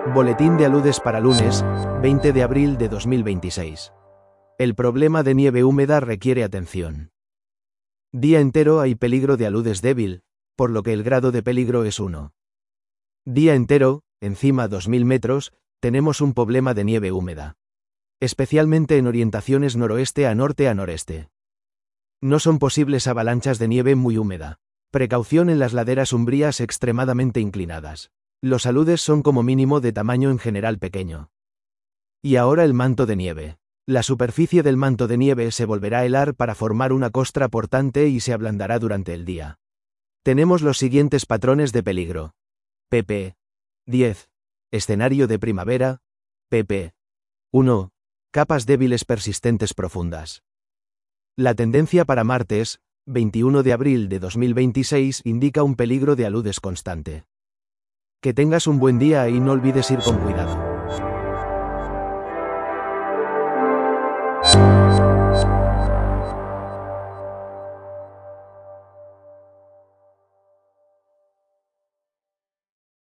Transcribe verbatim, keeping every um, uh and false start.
Boletín de aludes para lunes, veinte de abril de dos mil veintiséis. El problema de nieve húmeda requiere atención. Día entero hay peligro de aludes débil, por lo que el grado de peligro es uno. Día entero, encima dos mil metros, tenemos un problema de nieve húmeda. Especialmente en orientaciones noroeste a norte a noreste. No son posibles avalanchas de nieve muy húmeda. Precaución en las laderas umbrías extremadamente inclinadas. Los aludes son como mínimo de tamaño en general pequeño. Y ahora el manto de nieve. La superficie del manto de nieve se volverá a helar para formar una costra portante y se ablandará durante el día. Tenemos los siguientes patrones de peligro. pp. diez. Escenario de primavera. pp. uno. Capas débiles persistentes profundas. La tendencia para martes, veintiuno de abril de dos mil veintiséis, indica un peligro de aludes constante. Que tengas un buen día y no olvides ir con cuidado.